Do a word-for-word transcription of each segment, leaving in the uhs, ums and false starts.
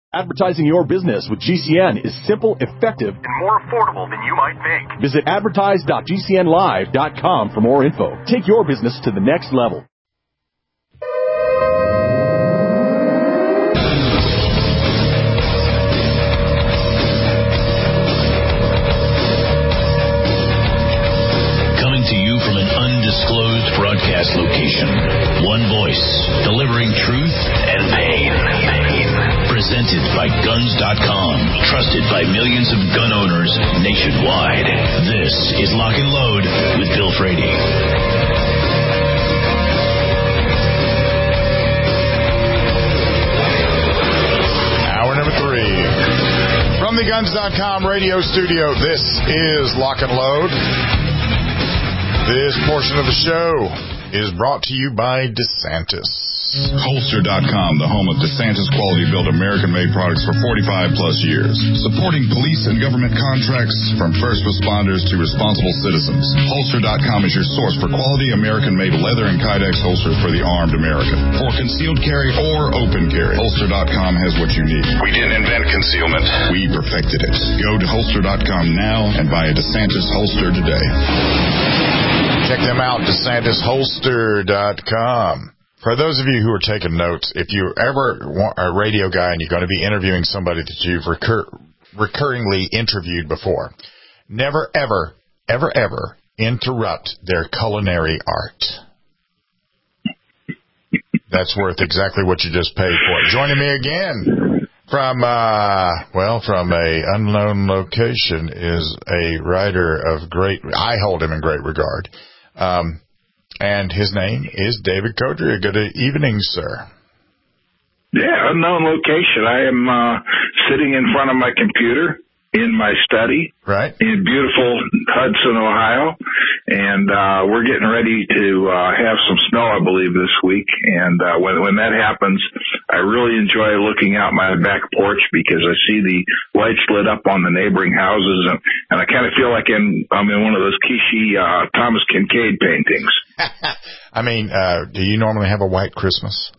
Advertising your business with G C N is simple, effective, and more affordable than you might think. Visit advertise dot g c n live dot com for more info. Take your business to the next level. Coming to you from an undisclosed broadcast location. One voice, delivering truth and pain. Presented by guns dot com, trusted by millions of gun owners nationwide. This is Lock and Load with Bill Frady. Hour number three. From the guns dot com radio studio, this is Lock and Load. This portion of the show is brought to you by DeSantis. Holster dot com, the home of DeSantis quality-built American-made products for forty-five plus years. Supporting police and government contracts from first responders to responsible citizens. Holster dot com is your source for quality American-made leather and Kydex holsters for the armed American. For concealed carry or open carry, Holster dot com has what you need. We didn't invent concealment. We perfected it. Go to Holster dot com now and buy a DeSantis holster today. Check them out, DeSantis Holster dot com. For those of you who are taking notes, if you ever want a radio guy and you're going to be interviewing somebody that you've recur- recurringly interviewed before, never, ever, ever, ever interrupt their culinary art. That's worth exactly what you just paid for. Joining me again from, uh, well, from a unknown location is a writer of great, I hold him in great regard. Um, And his name is David Codrea. Good evening, sir. Yeah, unknown location. I am uh, sitting in front of my computer in my study, right, in beautiful Hudson, Ohio, and uh, we're getting ready to uh, have some snow, I believe, this week. And uh, when when that happens, I really enjoy looking out my back porch because I see the lights lit up on the neighboring houses, and, and I kind of feel like in, I'm in one of those Kishi uh, Thomas Kincaid paintings. I mean, uh, do you normally have a white Christmas?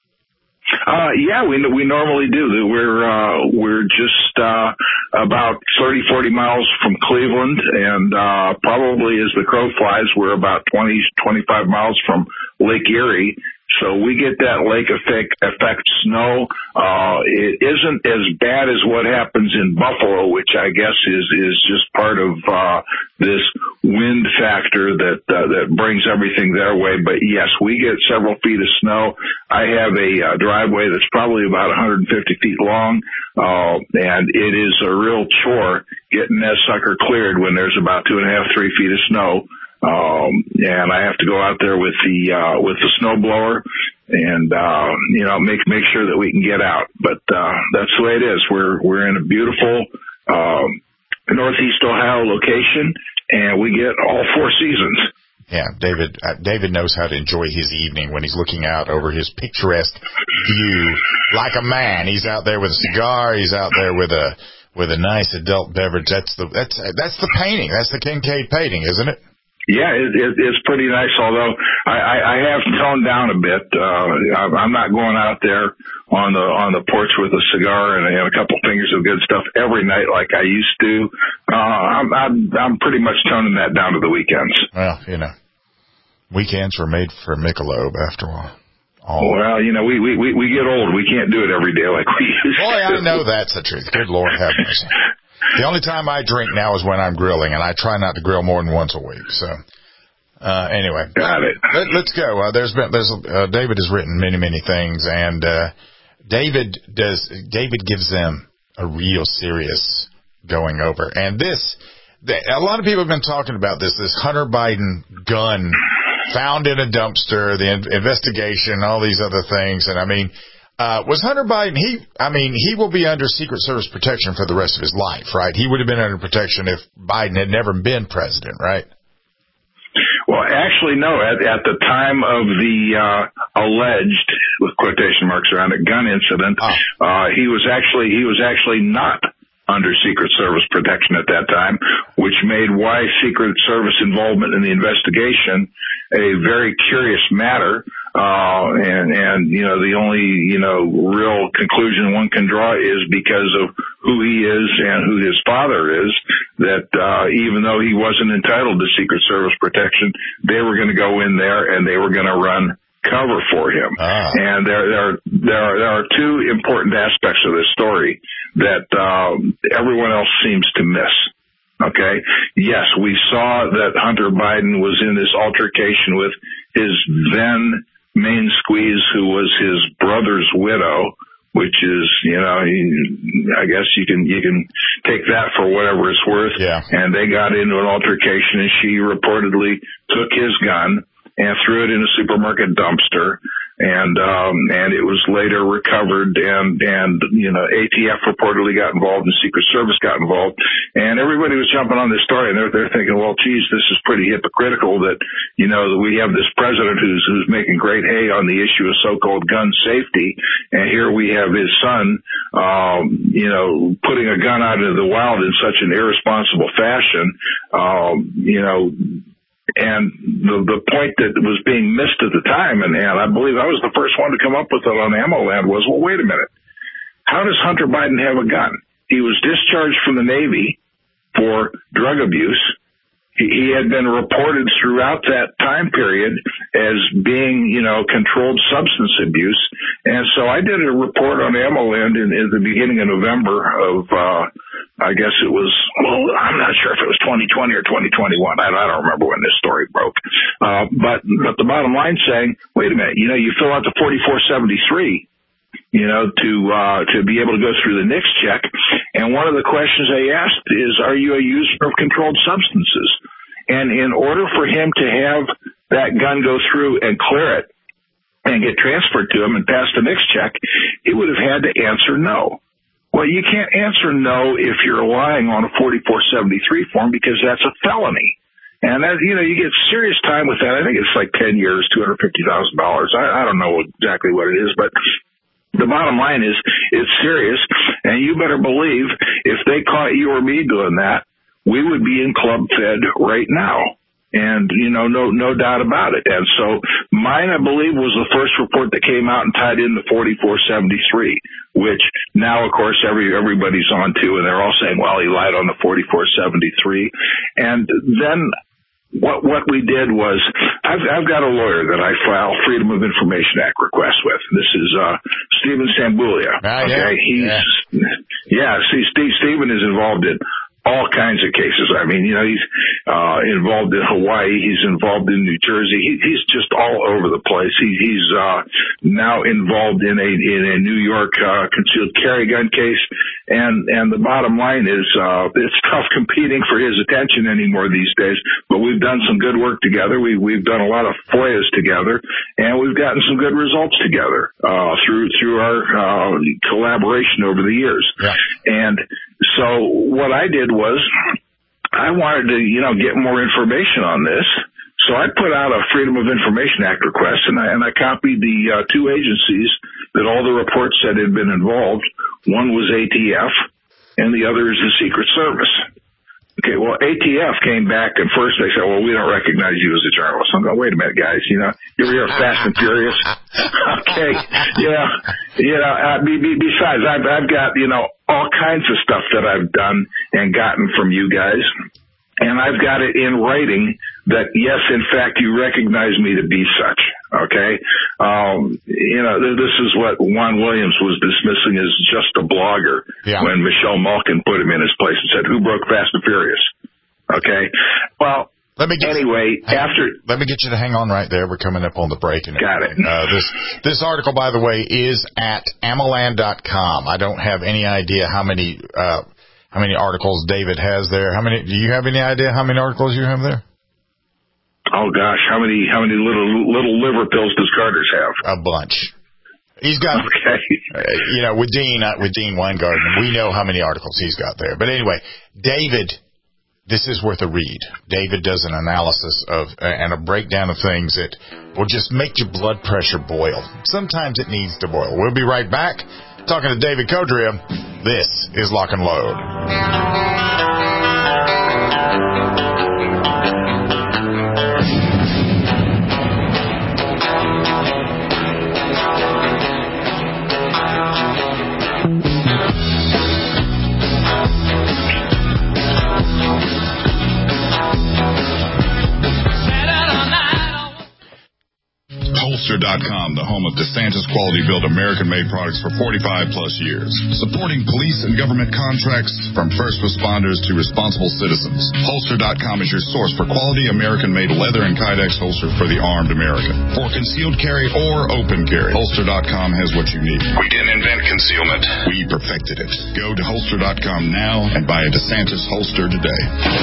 Uh, yeah, we we normally do. We're uh, we're just uh, about thirty, forty miles from Cleveland, and uh, probably as the crow flies, we're about twenty, twenty-five miles from Lake Erie. So we get that lake effect, effect snow. Uh, it isn't as bad as what happens in Buffalo, which I guess is, is just part of, uh, this wind factor that, uh, that brings everything their way. But yes, we get several feet of snow. I have a uh, driveway that's probably about one hundred fifty feet long. Uh, and it is a real chore getting that sucker cleared when there's about two and a half, three feet of snow. Um, and I have to go out there with the, uh, with the snow blower and, uh, you know, make, make sure that we can get out. But, uh, that's the way it is. We're, we're in a beautiful, um, Northeast Ohio location, and we get all four seasons. Yeah, David, uh, David knows how to enjoy his evening when he's looking out over his picturesque view like a man. He's out there with a cigar. He's out there with a, with a nice adult beverage. That's the, that's, that's the painting. That's the Kincaid painting, isn't it? Yeah, it, it, it's pretty nice, although I, I, I have toned down a bit. Uh, I'm not going out there on the on the porch with a cigar and, and a couple fingers of good stuff every night like I used to. Uh, I'm, I'm, I'm pretty much toning that down to the weekends. Well, you know, weekends were made for Michelob after all. all. Well, you know, we, we, we, we get old. We can't do it every day like we used Boy, to. I know that's the truth. Good Lord have mercy. The only time I drink now is when I'm grilling, and I try not to grill more than once a week. So, uh, anyway, got it. Let, let's go. Uh, there's been, there's, uh, David has written many, many things, and uh, David does. David gives them a real serious going over. And this, the, a lot of people have been talking about this. This Hunter Biden gun found in a dumpster, the in, investigation, all these other things, and I mean. Uh, was Hunter Biden, he, I mean, he will be under Secret Service protection for the rest of his life, right? He would have been under protection if Biden had never been president, right? Well, actually, no. At, at the time of the uh, alleged, with quotation marks around it, gun incident, oh. uh, he was actually he was actually not under Secret Service protection at that time, which made why Secret Service involvement in the investigation a very curious matter. Uh, and, and, you know, the only, you know, real conclusion one can draw is because of who he is and who his father is, that, uh, even though he wasn't entitled to Secret Service protection, they were going to go in there and they were going to run cover for him. Ah. And there, there, are, there are, there are two important aspects of this story that, um, everyone else seems to miss. Okay. Yes, we saw that Hunter Biden was in this altercation with his then main squeeze, who was his brother's widow, which is, you know, I guess you can, you can take that for whatever it's worth. Yeah. And they got into an altercation and she reportedly took his gun and threw it in a supermarket dumpster. And, um, and it was later recovered and, and, you know, A T F reportedly got involved and Secret Service got involved. And everybody was jumping on this story and they're, they're thinking, well, geez, this is pretty hypocritical that, you know, that we have this president who's, who's making great hay on the issue of so-called gun safety. And here we have his son, um, you know, putting a gun out into the wild in such an irresponsible fashion, um, you know, and the the point that was being missed at the time, and, and I believe I was the first one to come up with it on AmmoLand, was, well, wait a minute. How does Hunter Biden have a gun? He was discharged from the Navy for drug abuse. He, he had been reported throughout that time period as being, you know, controlled substance abuse. And so I did a report on AmmoLand in, in the beginning of November of, uh, I guess it was, well, I'm not sure if it was twenty twenty or twenty twenty-one. I, I don't remember when this story broke. Uh, but, but the bottom line saying, wait a minute, you know, you fill out the forty-four seventy-three, you know, to, uh, to be able to go through the NICS check. And one of the questions they asked is, are you a user of controlled substances? And in order for him to have that gun go through and clear it and get transferred to him and pass the NICS check, he would have had to answer no. Well, you can't answer no if you're lying on a forty-four seventy-three form because that's a felony. And that, you know, you get serious time with that. I think it's like ten years, two hundred fifty thousand dollars. I, I don't know exactly what it is, but the bottom line is it's serious. And you better believe if they caught you or me doing that, we would be in Club Fed right now. And, you know, no, no doubt about it. And so mine, I believe, was the first report that came out and tied in the forty-four seventy-three, which now, of course, every, everybody's on to, and they're all saying, well, he lied on the forty-four seventy-three. And then what, what we did was, I've, I've got a lawyer that I file Freedom of Information Act requests with. This is, uh, Stephen Sambulia. Ah, okay. Yeah. He's, yeah. yeah, see, Steve, Stephen is involved in all kinds of cases. I mean, you know, he's uh, involved in Hawaii. He's involved in New Jersey. He, he's just all over the place. He, he's uh, now involved in a in a New York uh, concealed carry gun case. And and the bottom line is, uh, it's tough competing for his attention anymore these days. But we've done some good work together. We we've done a lot of F O I As together, and we've gotten some good results together uh, through through our uh, collaboration over the years. Yeah. And so what I did was I wanted to, you know, get more information on this. So I put out a Freedom of Information Act request, and I, and I copied the uh, two agencies that all the reports said had been involved. One was A T F, and the other is the Secret Service. Okay, well, A T F came back, and first they said, well, we don't recognize you as a journalist. I'm going, wait a minute, guys, you know, you're here Fast and Furious. Okay, you know, you know, uh, be, be, besides, I've, I've got, you know, all kinds of stuff that I've done and gotten from you guys, and I've got it in writing that, yes, in fact, you recognize me to be such, okay? Um, you know, this is what Juan Williams was dismissing as just a blogger yeah. when Michelle Malkin put him in his place and said, who broke Fast and Furious? Okay? Well, Let me get anyway, hang, after... Let me get you to hang on right there. We're coming up on the break. And got it. Uh, this, this article, by the way, is at ammoland dot com. I don't have any idea how many, uh, how many articles David has there. How many, do you have any idea how many articles you have there? Oh gosh, how many, how many little, little liver pills does Carter's have? A bunch. He's got, okay. uh, you know, with Dean, uh, with Dean Weingarten, we know how many articles he's got there. But anyway, David, this is worth a read. David does an analysis of uh, and a breakdown of things that will just make your blood pressure boil. Sometimes it needs to boil. We'll be right back talking to David Codrea. This is Lock and Load. Holster dot com, the home of DeSantis quality-built American-made products for forty-five plus years. Supporting police and government contracts from first responders to responsible citizens. Holster dot com is your source for quality American-made leather and Kydex holsters for the armed American. For concealed carry or open carry, Holster dot com has what you need. We didn't invent concealment. We perfected it. Go to Holster dot com now and buy a DeSantis holster today.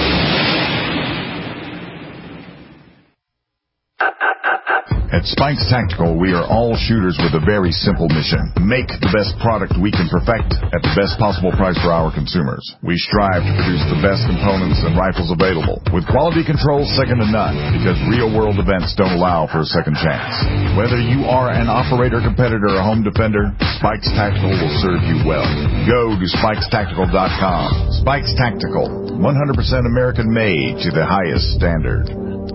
At Spikes Tactical, we are all shooters with a very simple mission. Make the best product we can perfect at the best possible price for our consumers. We strive to produce the best components and rifles available, with quality control second to none, because real-world events don't allow for a second chance. Whether you are an operator, competitor, or home defender, Spikes Tactical will serve you well. Go to Spikes Tactical dot com. Spikes Tactical, one hundred percent American-made to the highest standard.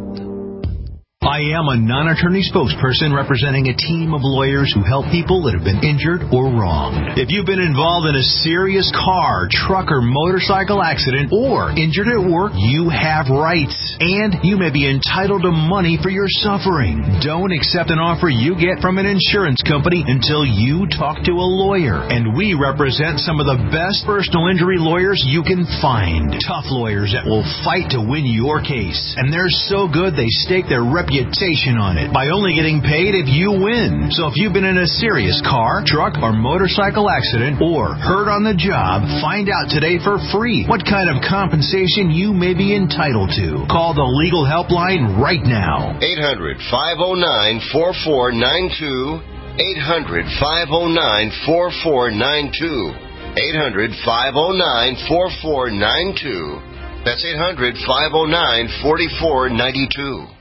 I am a non-attorney spokesperson representing a team of lawyers who help people that have been injured or wronged. If you've been involved in a serious car, truck, or motorcycle accident or injured at work, you have rights, and you may be entitled to money for your suffering. Don't accept an offer you get from an insurance company until you talk to a lawyer, and we represent some of the best personal injury lawyers you can find. Tough lawyers that will fight to win your case, and they're so good they stake their reputation on it by only getting paid if you win. So if you've been in a serious car, truck, or motorcycle accident or hurt on the job, find out today for free what kind of compensation you may be entitled to. Call the legal helpline right now. eight hundred, five oh nine, four four nine two. eight hundred, five oh nine, four four nine two. eight hundred, five oh nine, four four nine two. That's eight hundred, five oh nine, four four nine two.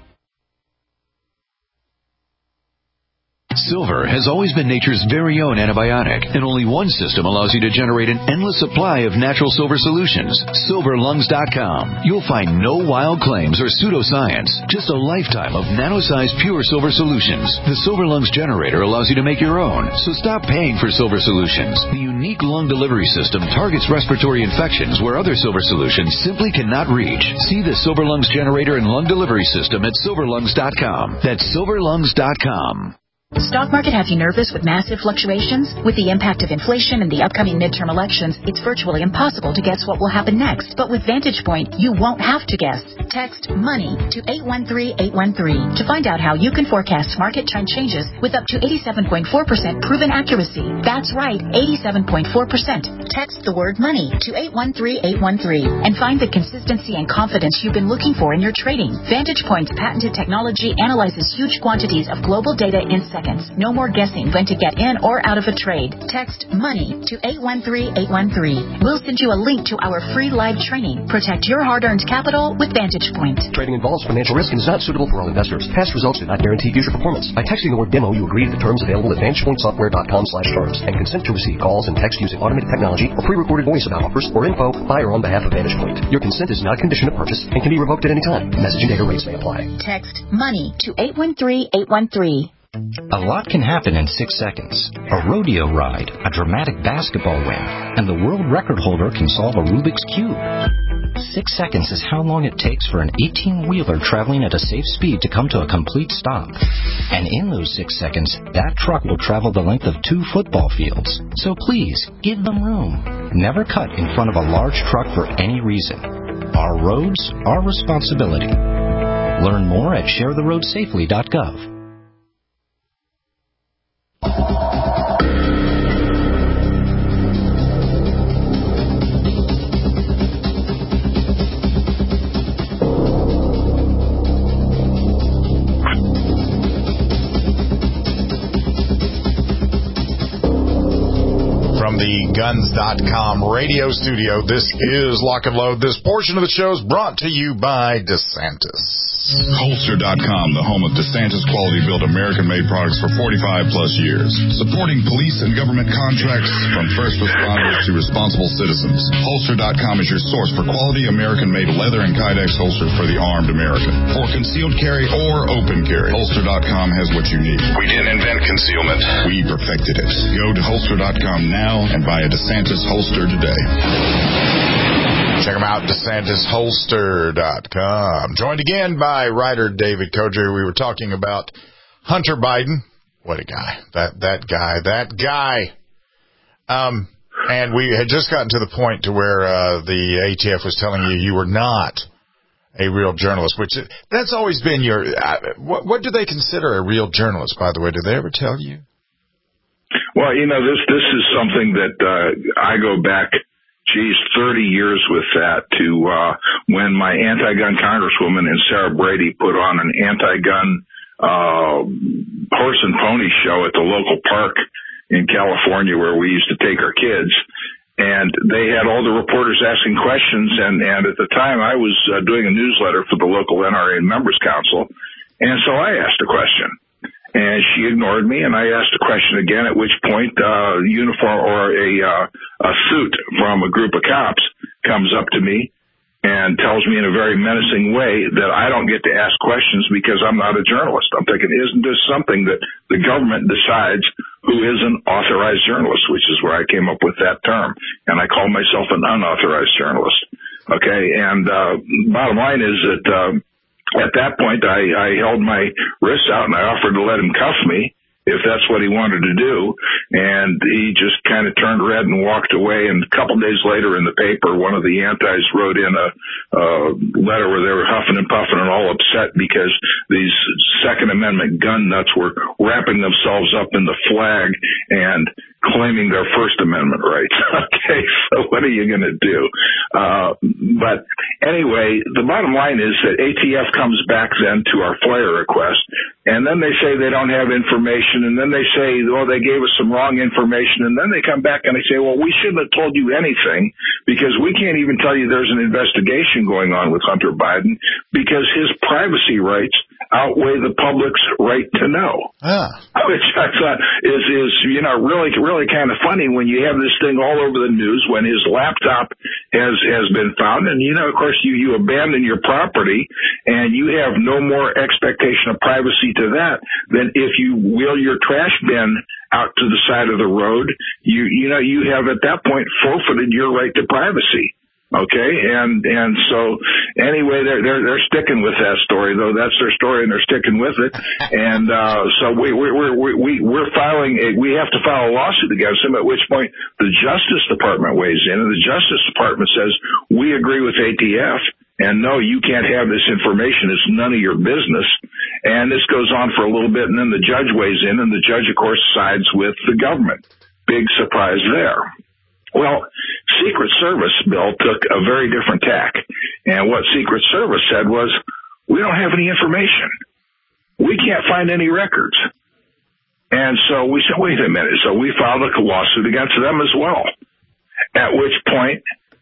Silver has always been nature's very own antibiotic, and only one system allows you to generate an endless supply of natural silver solutions. Silver Lungs dot com. You'll find no wild claims or pseudoscience, just a lifetime of nano-sized pure silver solutions. The Silver Lungs generator allows you to make your own, so stop paying for silver solutions. The unique lung delivery system targets respiratory infections where other silver solutions simply cannot reach. See the Silver Lungs generator and lung delivery system at Silver Lungs dot com. That's Silver Lungs dot com. The stock market has you nervous with massive fluctuations? With the impact of inflation and the upcoming midterm elections, it's virtually impossible to guess what will happen next. But with Vantage Point, you won't have to guess. Text MONEY to eight one three eight one three to find out how you can forecast market trend changes with up to eighty-seven point four percent proven accuracy. That's right, eighty-seven point four percent. Text the word MONEY to eight one three eight one three and find the consistency and confidence you've been looking for in your trading. Vantage Point's patented technology analyzes huge quantities of global data in seconds. No more guessing when to get in or out of a trade. Text MONEY to eight one three eight one three. We'll send you a link to our free live training. Protect your hard-earned capital with Vantage Point. Trading involves financial risk and is not suitable for all investors. Past results do not guarantee future performance. By texting the word demo, you agree to the terms available at vantage point software dot com slash terms and consent to receive calls and text using automated technology or pre-recorded voice about offers or info by or on behalf of Vantage Point. Your consent is not a condition of purchase and can be revoked at any time. Message and data rates may apply. Text MONEY to eight one three eight one three. A lot can happen in six seconds. A rodeo ride, a dramatic basketball win, and the world record holder can solve a Rubik's Cube. Six seconds is how long it takes for an eighteen-wheeler traveling at a safe speed to come to a complete stop. And in those six seconds, that truck will travel the length of two football fields. So please, give them room. Never cut in front of a large truck for any reason. Our roads, our responsibility. Learn more at share the road safely dot gov. From the Guns dot com radio studio, this is Lock and Load. This portion of the show is brought to you by DeSantis. Holster dot com, the home of DeSantis quality-built American-made products for forty-five plus years. Supporting police and government contracts from first responders to responsible citizens. Holster dot com is your source for quality American-made leather and Kydex holsters for the armed American. For concealed carry or open carry, Holster dot com has what you need. We didn't invent concealment. We perfected it. Go to Holster dot com now and buy a DeSantis holster today. Check them out, DeSantis Holster dot com. Joined again by writer David Kojir. We were talking about Hunter Biden, what a guy. That that guy, that guy. Um, and we had just gotten to the point to where uh, the A T F was telling you you were not a real journalist, which that's always been your. Uh, what, what do they consider a real journalist? By the way, did they ever tell you? Well, you know, this this is something that uh, I go back, geez, thirty years with that to uh, when my anti-gun congresswoman and Sarah Brady put on an anti-gun uh, horse and pony show at the local park in California where we used to take our kids. And they had all the reporters asking questions, and, and at the time I was uh, doing a newsletter for the local N R A Members Council, and so I asked a question. And she ignored me, and I asked a question again, at which point uh uniform or a uh, a suit from a group of cops comes up to me and tells me in a very menacing way that I don't get to ask questions because I'm not a journalist. I'm thinking, isn't this something that the government decides who is an authorized journalist, which is where I came up with that term. And I call myself an unauthorized journalist. Okay, and uh bottom line is that uh, at that point, I, I held my wrists out and I offered to let him cuff me if that's what he wanted to do. And he just kind of turned red and walked away. And a couple days later in the paper, one of the antis wrote in a, a letter where they were huffing and puffing and all upset because these Second Amendment gun nuts were wrapping themselves up in the flag and claiming their First Amendment rights. Okay, so what are you going to do? Uh, but anyway, the bottom line is that A T F comes back then to our FOIA request, and then they say they don't have information, and then they say, well, they gave us some wrong information, and then they come back and they say, well, we shouldn't have told you anything because we can't even tell you there's an investigation going on with Hunter Biden because his privacy rights outweigh the public's right to know. Ah. Which I thought is, is, you know, really, really kind of funny when you have this thing all over the news when his laptop has, has been found. And, you know, of course, you, you abandon your property and you have no more expectation of privacy to that than if you wheel your trash bin out to the side of the road. You, you know, you have at that point forfeited your right to privacy. Okay, and and so anyway, they're they're they're sticking with that story, though. That's their story, and they're sticking with it. And uh, so we we we we we're filing a, we have to file a lawsuit against them. At which point the Justice Department weighs in, and the Justice Department says we agree with A T F, and no, you can't have this information. It's none of your business. And this goes on for a little bit, and then the judge weighs in, and the judge, of course, sides with the government. Big surprise there. Well, Secret Service, Bill, took a very different tack. And what Secret Service said was, we don't have any information. We can't find any records. And so we said, wait a minute. So we filed a lawsuit against them as well. At which point,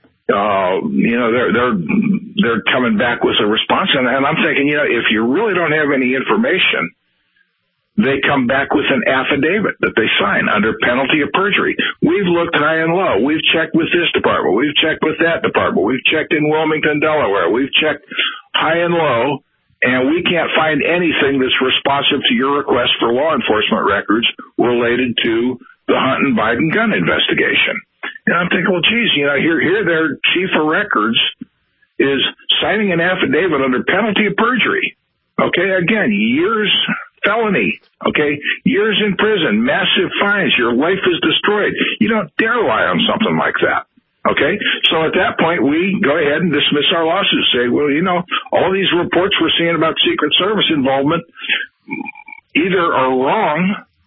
uh, you know, they're, they're, they're coming back with a response. And, and I'm thinking, you know, if you really don't have any information, they come back with an affidavit that they sign under penalty of perjury. We've looked high and low. We've checked with this department. We've checked with that department. We've checked in Wilmington, Delaware. We've checked high and low, and we can't find anything that's responsive to your request for law enforcement records related to the Hunter Biden gun investigation. And I'm thinking, well, geez, you know, here, here their chief of records is signing an affidavit under penalty of perjury. Okay, again, years felony, okay, years in prison, massive fines, your life is destroyed. You don't dare lie on something like that, okay? So at that point, we go ahead and dismiss our lawsuit, say, well, you know, all these reports we're seeing about Secret Service involvement either are wrong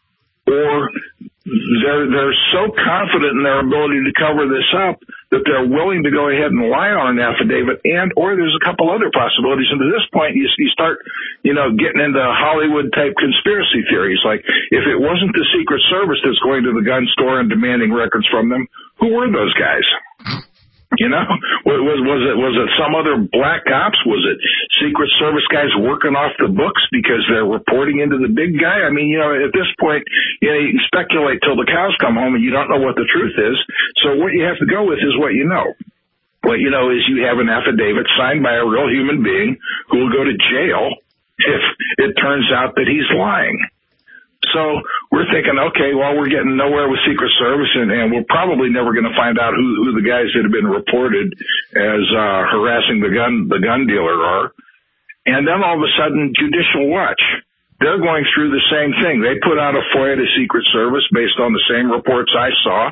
or they're, they're so confident in their ability to cover this up that they're willing to go ahead and lie on an affidavit, and or there's a couple other possibilities. And to this point, you, you start, you know, getting into Hollywood-type conspiracy theories. Like, if it wasn't the Secret Service that's going to the gun store and demanding records from them, who were those guys? You know, was, was it was it some other black ops? Was it Secret Service guys working off the books because they're reporting into the big guy? I mean, you know, at this point, you know, you can speculate till the cows come home and you don't know what the truth is. So what you have to go with is what you know. What you know is you have an affidavit signed by a real human being who will go to jail if it turns out that he's lying. So we're thinking, okay, well, we're getting nowhere with Secret Service, and, and we're probably never going to find out who, who the guys that have been reported as uh, harassing the gun the gun dealer are. And then all of a sudden, Judicial Watch they're going through the same thing. They put out a FOIA to Secret Service based on the same reports I saw.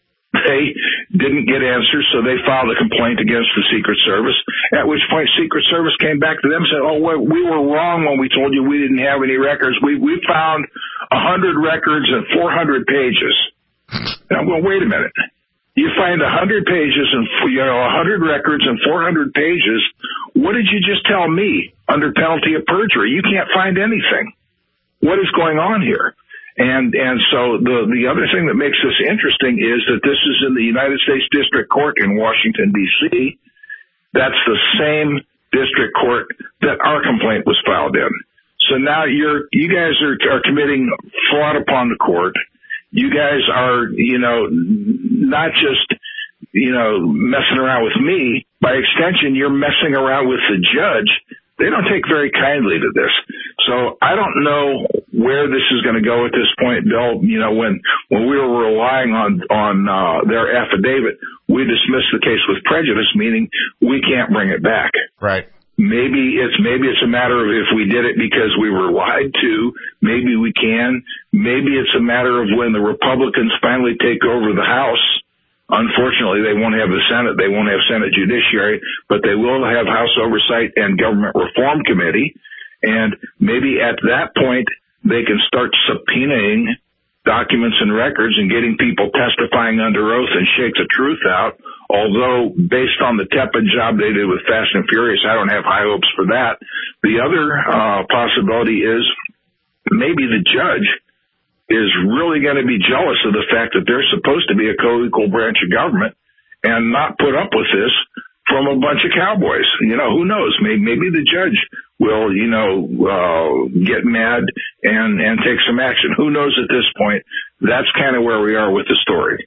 They didn't get answers, so they filed a complaint against the Secret Service, at which point Secret Service came back to them and said, oh, we were wrong when we told you we didn't have any records. We we found one hundred records and four hundred pages. Now, well, wait a minute. You find one hundred pages and, you know, one hundred records and four hundred pages. What did you just tell me under penalty of perjury? You can't find anything. What is going on here? And and so the the other thing that makes this interesting is that this is in the United States District Court in Washington, D C That's the same district court that our complaint was filed in. So now you're you guys are, are committing fraud upon the court. You guys are, you know, not just, you know, messing around with me. By extension, you're messing around with the judge. They don't take very kindly to this. So I don't know where this is going to go at this point, Bill. You know, when, when we were relying on, on, uh, their affidavit, we dismissed the case with prejudice, meaning we can't bring it back. Right. Maybe it's, maybe it's a matter of if we did it because we were lied to, maybe we can. Maybe it's a matter of when the Republicans finally take over the House. Unfortunately, they won't have the Senate. They won't have Senate Judiciary, but they will have House Oversight and Government Reform Committee. And maybe at that point, they can start subpoenaing documents and records and getting people testifying under oath and shake the truth out. Although, based on the tepid job they did with Fast and Furious, I don't have high hopes for that. The other uh, possibility is maybe the judge is really going to be jealous of the fact that they're supposed to be a co-equal branch of government and not put up with this from a bunch of cowboys. You know, who knows? Maybe, maybe the judge will, you know, uh, get mad and, and take some action. Who knows at this point? That's kind of where we are with the story.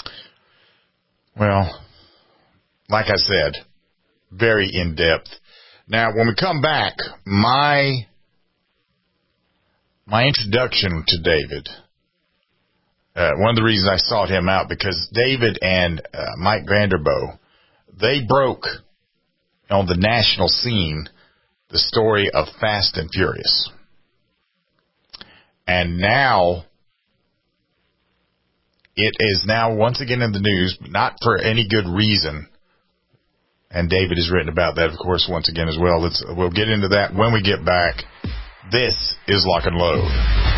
Well, like I said, very in-depth. Now, when we come back, my... My introduction to David, uh, one of the reasons I sought him out, because David and uh, Mike Vanderboe, they broke on the national scene the story of Fast and Furious. And now it is now once again in the news, but not for any good reason. And David has written about that, of course, once again as well. Let's, we'll get into that when we get back. This is Lock and Load.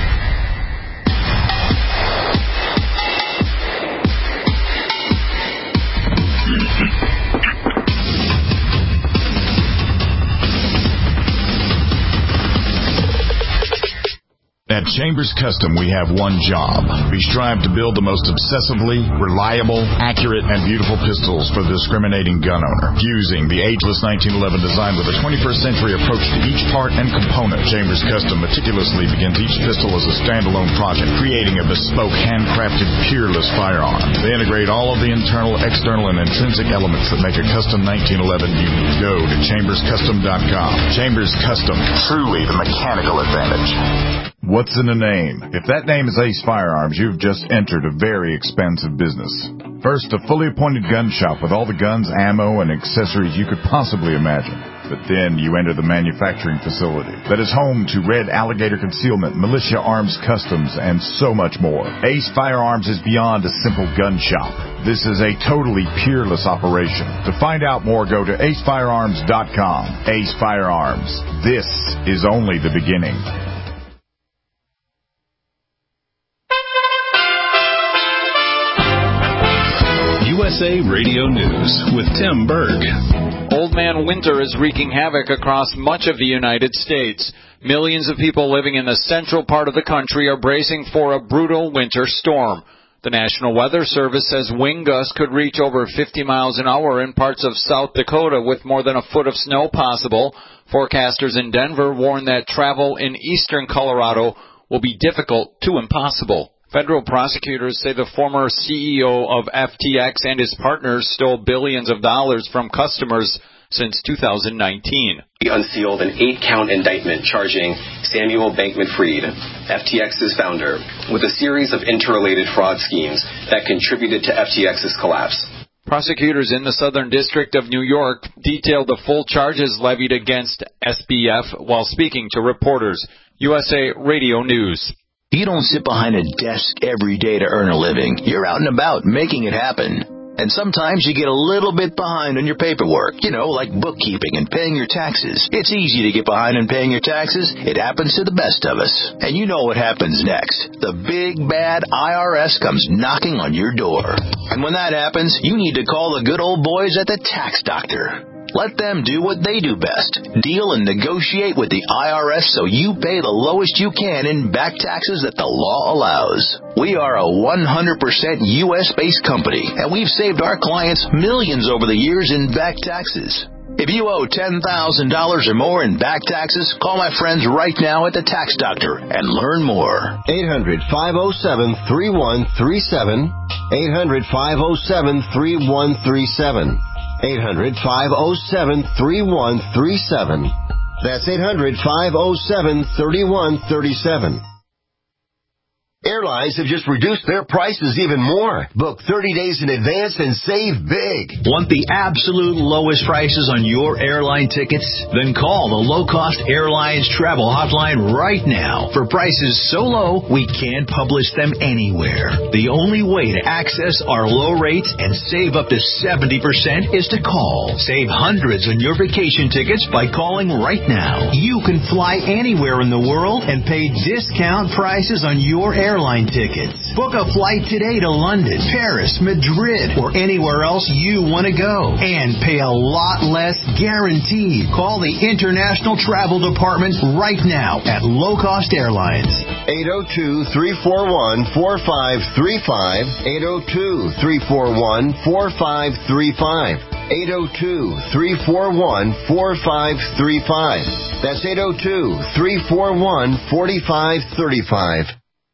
At Chambers Custom, we have one job. We strive to build the most obsessively reliable, accurate, and beautiful pistols for the discriminating gun owner, fusing the ageless nineteen eleven design with a twenty-first century approach to each part and component. Chambers Custom meticulously begins each pistol as a standalone project, creating a bespoke, handcrafted, peerless firearm. They integrate all of the internal, external, and intrinsic elements that make a custom nineteen eleven unique. Go to chambers custom dot com. Chambers Custom, truly the mechanical advantage. What's in a name? If that name is Ace Firearms, you've just entered a very expensive business. First, a fully appointed gun shop with all the guns, ammo, and accessories you could possibly imagine. But then you enter the manufacturing facility that is home to Red Alligator Concealment, Militia Arms Customs, and so much more. Ace Firearms is beyond a simple gun shop. This is a totally peerless operation. To find out more, go to ace firearms dot com. Ace Firearms. This is only the beginning. U S A Radio News with Tim Berg. Old Man Winter is wreaking havoc across much of the United States. Millions of people living in the central part of the country are bracing for a brutal winter storm. The National Weather Service says wind gusts could reach over fifty miles an hour in parts of South Dakota with more than a foot of snow possible. Forecasters in Denver warn that travel in eastern Colorado will be difficult to impossible. Federal prosecutors say the former C E O of F T X and his partners stole billions of dollars from customers since two thousand nineteen. We unsealed an eight-count indictment charging Samuel Bankman-Fried, F T X's founder, with a series of interrelated fraud schemes that contributed to F T X's collapse. Prosecutors in the Southern District of New York detailed the full charges levied against S B F while speaking to reporters. U S A Radio News. You don't sit behind a desk every day to earn a living. You're out and about making it happen. And sometimes you get a little bit behind on your paperwork, you know, like bookkeeping and paying your taxes. It's easy to get behind on paying your taxes. It happens to the best of us. And you know what happens next. The big, bad I R S comes knocking on your door. And when that happens, you need to call the good old boys at the Tax Doctor. Let them do what they do best. Deal and negotiate with the I R S so you pay the lowest you can in back taxes that the law allows. We are a one hundred percent U S-based company, and we've saved our clients millions over the years in back taxes. If you owe ten thousand dollars or more in back taxes, call my friends right now at the Tax Doctor and learn more. eight hundred, five oh seven, three one three seven. eight hundred, five oh seven, three one three seven. eight hundred, five oh seven, three one three seven. That's eight hundred, five oh seven, three one three seven. Airlines have just reduced their prices even more. Book thirty days in advance and save big. Want the absolute lowest prices on your airline tickets? Then call the Low Cost Airlines Travel Hotline right now. For prices so low, we can't publish them anywhere. The only way to access our low rates and save up to seventy percent is to call. Save hundreds on your vacation tickets by calling right now. You can fly anywhere in the world and pay discount prices on your airline Airline tickets. Book a flight today to London, Paris, Madrid, or anywhere else you want to go. And pay a lot less guaranteed. Call the International Travel Department right now at Low Cost Airlines. eight oh two, three four one, four five three five. eight oh two, three four one, four five three five. eight oh two, three four one, four five three five. That's eight oh two, three four one, four five three five.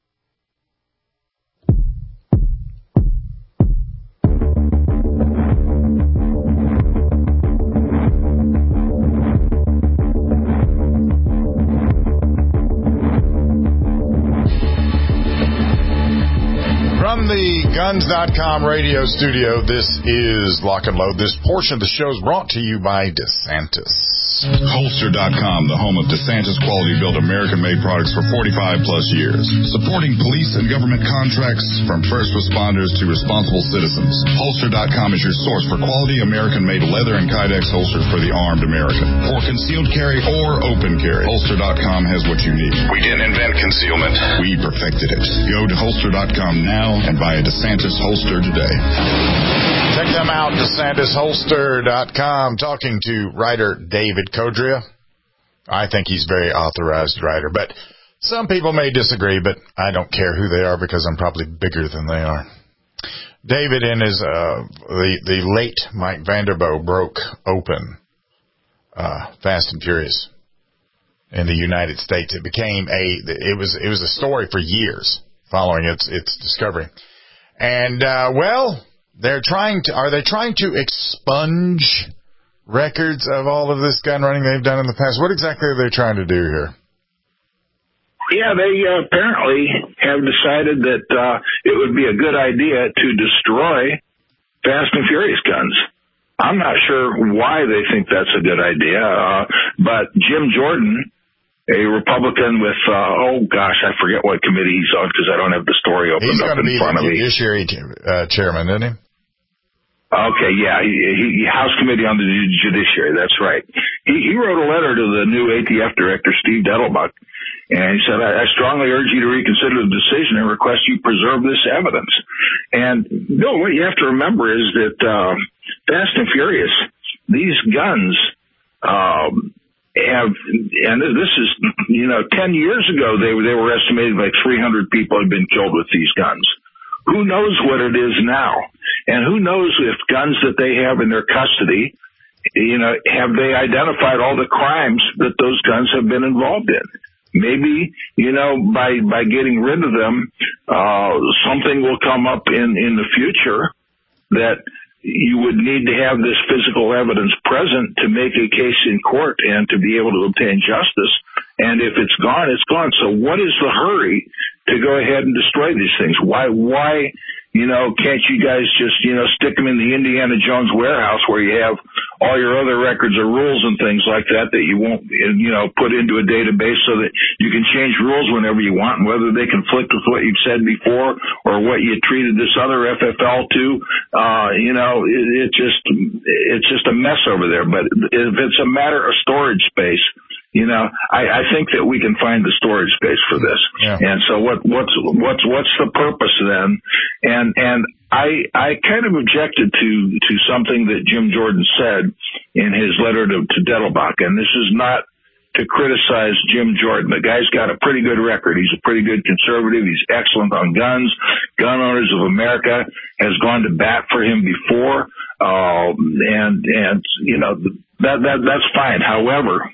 From the Guns dot com radio studio, this is Lock and Load. This portion of the show is brought to you by DeSantis. Holster dot com, the home of DeSantis quality-built American-made products for forty-five plus years. Supporting police and government contracts from first responders to responsible citizens. Holster dot com is your source for quality American-made leather and Kydex holsters for the armed American. For concealed carry or open carry, Holster dot com has what you need. We didn't invent concealment. We perfected it. Go to Holster dot com now and buy a DeSantis holster today. Check them out, DeSantis Holster dot com. Talking to writer David Codrea. I think he's a very authorized writer, but some people may disagree, but I don't care who they are because I'm probably bigger than they are. David and his, uh, the, the late Mike Vanderboe broke open, uh, Fast and Furious in the United States. It became a, it was, it was a story for years following its, its discovery. And, uh, well, they're trying to, are they trying to expunge records of all of this gun running they've done in the past? What exactly are they trying to do here? Yeah, they uh, apparently have decided that uh, it would be a good idea to destroy Fast and Furious guns. I'm not sure why they think that's a good idea, uh, but Jim Jordan, a Republican with, uh, oh gosh, I forget what committee he's on because I don't have the story open he's up in front of me. He's going to be the judiciary uh, chairman, isn't he? Okay, yeah, he, he, House Committee on the Judiciary, that's right. He, he wrote a letter to the new A T F director, Steve Dettelbach, and he said, I, I strongly urge you to reconsider the decision and request you preserve this evidence. And, Bill, what you have to remember is that uh, Fast and Furious, these guns um, have, and this is, you know, ten years ago, they, they were estimated like three hundred people had been killed with these guns. Who knows what it is now? And who knows if guns that they have in their custody, you know, have they identified all the crimes that those guns have been involved in? Maybe, you know, by, by getting rid of them, uh, something will come up in, in the future that you would need to have this physical evidence present to make a case in court and to be able to obtain justice. And if it's gone, it's gone. So what is the hurry to go ahead and destroy these things? Why, why, you know, can't you guys just, you know, stick them in the Indiana Jones warehouse where you have all your other records or rules and things like that that you won't, you know, put into a database so that you can change rules whenever you want, and whether they conflict with what you've said before or what you treated this other F F L to, uh, you know, it, it just, it's just a mess over there. But if it's a matter of storage space, you know, I, I think that we can find the storage space for this. Yeah. And so what, what's, what's, what's the purpose then? And, and I, I kind of objected to, to something that Jim Jordan said in his letter to, to Dettelbach. And this is not to criticize Jim Jordan. The guy's got a pretty good record. He's a pretty good conservative. He's excellent on guns. Gun Owners of America has gone to bat for him before. Um, and, and, you know, that, that, that's fine. However,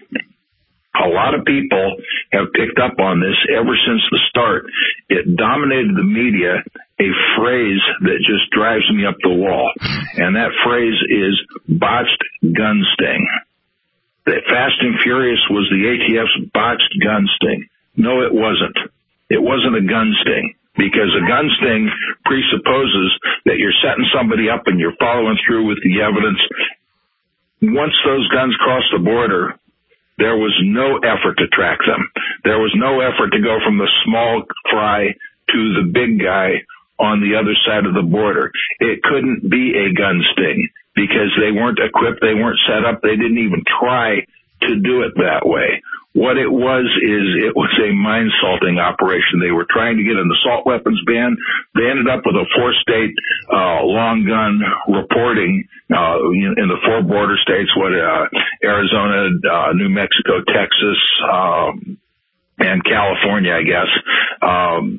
a lot of people have picked up on this ever since the start. It dominated the media, a phrase that just drives me up the wall. And that phrase is botched gun sting. That Fast and Furious was the A T F's botched gun sting. No, it wasn't. It wasn't a gun sting, because a gun sting presupposes that you're setting somebody up and you're following through with the evidence. Once those guns cross the border, there was no effort to track them. There was no effort to go from the small fry to the big guy on the other side of the border. It couldn't be a gun sting because they weren't equipped, they weren't set up, they didn't even try to do it that way. What it was is it was a mind-salting operation. They were trying to get an assault weapons ban. They ended up with a four-state uh, long gun reporting uh, in the four border states, what uh, Arizona, uh, New Mexico, Texas, um, and California, I guess, um,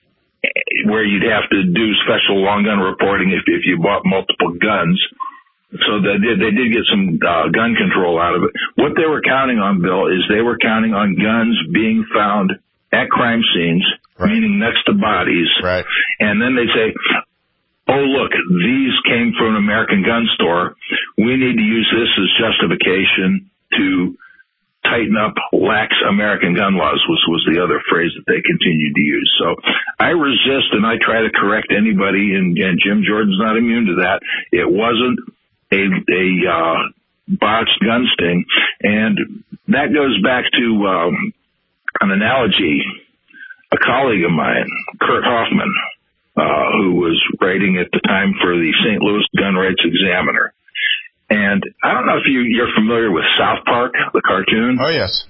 where you'd have to do special long gun reporting if, if you bought multiple guns. So they did, they did get some uh, gun control out of it. What they were counting on, Bill, is they were counting on guns being found at crime scenes, right, meaning next to bodies. Right. And then they'd say, oh, look, these came from an American gun store. We need to use this as justification to tighten up lax American gun laws, was, was the other phrase that they continued to use. So I resist and I try to correct anybody, and, and Jim Jordan's not immune to that. It wasn't a, a uh, botched gun sting. And that goes back to um, an analogy. A colleague of mine, Kurt Hoffman, uh, who was writing at the time for the Saint Louis Gun Rights Examiner. And I don't know if you, you're familiar with South Park, the cartoon. Oh, yes.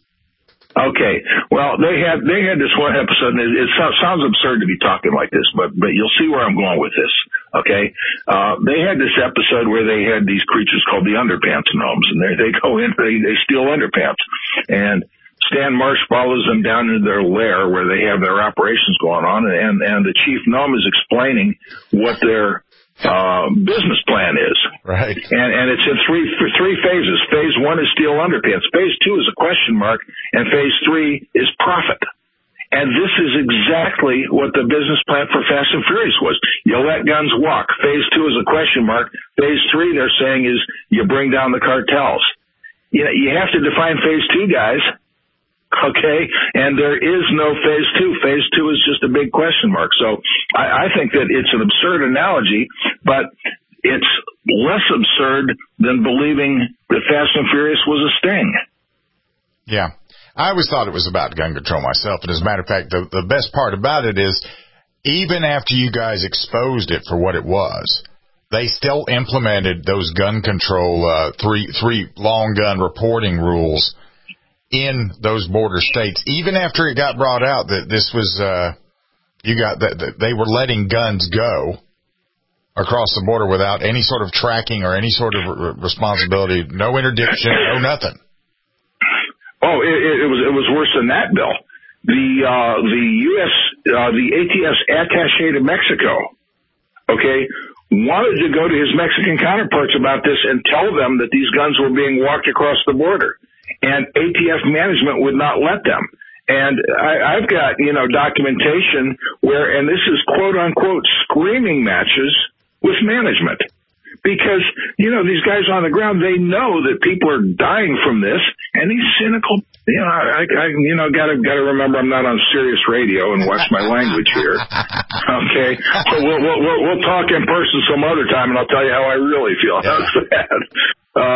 Okay. Well, they had they had this one episode, and it, it sounds absurd to be talking like this, but but you'll see where I'm going with this. Okay. Uh, they had this episode where they had these creatures called the underpants gnomes, and they they go in, they they steal underpants, and Stan Marsh follows them down into their lair where they have their operations going on, and and the chief gnome is explaining what their uh business plan is. Right. And and it's in three three phases. Phase one is steal underpants. Phase two is a question mark, and phase three is profit. And this is exactly what the business plan for Fast and Furious was. You let guns walk. Phase two is a question mark. Phase three, they're saying, is you bring down the cartels. You know, you have to define phase two, guys. Okay, and there is no phase two. Phase two is just a big question mark. So I, I think that it's an absurd analogy, but it's less absurd than believing that Fast and Furious was a sting. Yeah. I always thought it was about gun control myself, and as a matter of fact, the, the best part about it is even after you guys exposed it for what it was, they still implemented those gun control, uh, three, three long gun reporting rules in those border states, even after it got brought out that this was, uh, you got that, that they were letting guns go across the border without any sort of tracking or any sort of re- responsibility, no interdiction, no nothing. Oh, it, it was, it was worse than that, Bill. The, uh, the U S, uh, the A T F's attaché to Mexico, okay, wanted to go to his Mexican counterparts about this and tell them that these guns were being walked across the border. And A T F management would not let them. And I, I've got, you know, documentation where, and this is quote unquote screaming matches with management. Because, you know, these guys on the ground, they know that people are dying from this, and these cynical, you know, I, I you know, gotta, gotta remember I'm not on Sirius Radio and watch my language here. Okay. So we'll, we'll, we'll talk in person some other time, and I'll tell you how I really feel. How's that? Uh,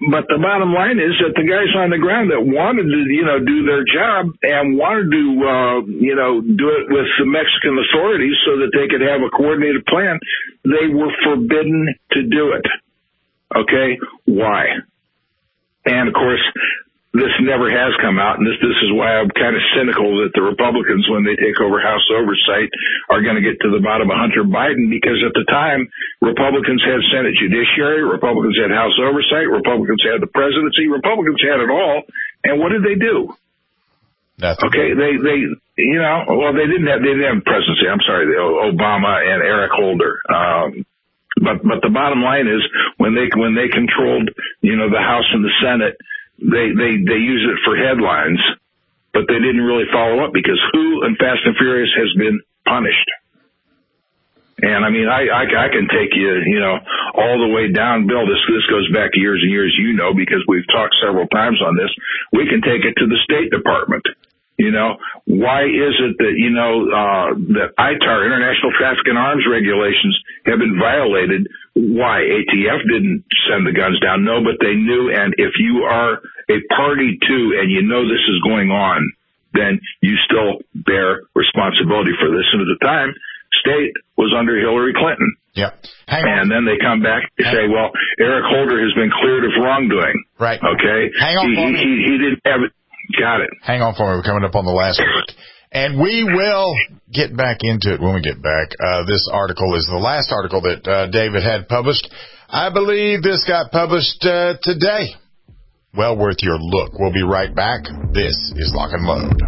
but the bottom line is that the guys on the ground that wanted to, you know, do their job and wanted to, uh, you know, do it with the Mexican authorities so that they could have a coordinated plan, they were forbidden to do it. Okay? Why? And, of course, this never has come out, and this this is why I'm kind of cynical that the Republicans, when they take over House oversight, are going to get to the bottom of Hunter Biden, because at the time, Republicans had Senate Judiciary, Republicans had House oversight, Republicans had the presidency, Republicans had it all, and what did they do? That's okay, they, they, you know, well, they didn't have, they didn't have presidency, I'm sorry, Obama and Eric Holder. Um, but, but the bottom line is, when they, when they controlled, you know, the House and the Senate, They, they, they use it for headlines, but they didn't really follow up, because who in Fast and Furious has been punished? And I mean, I, I, I can take you, you know, all the way down, Bill. This, this goes back years and years, you know, because we've talked several times on this. We can take it to the State Department. You know, why is it that, you know, uh, that I T A R, International Traffic in Arms regulations, have been violated? Why? A T F didn't send the guns down. No, but they knew. And if you are a party to, and you know this is going on, then you still bear responsibility for this. And at the time, State was under Hillary Clinton. Yeah. And then they come back and say, well, Eric Holder has been cleared of wrongdoing. Right. Okay. Hang on he, for me. he, he didn't have it. Got it. Hang on for me. We're coming up on the last break. And we will get back into it when we get back. Uh, this article is the last article that uh, David had published. I believe this got published uh, today. Well worth your look. We'll be right back. This is Lock and Load.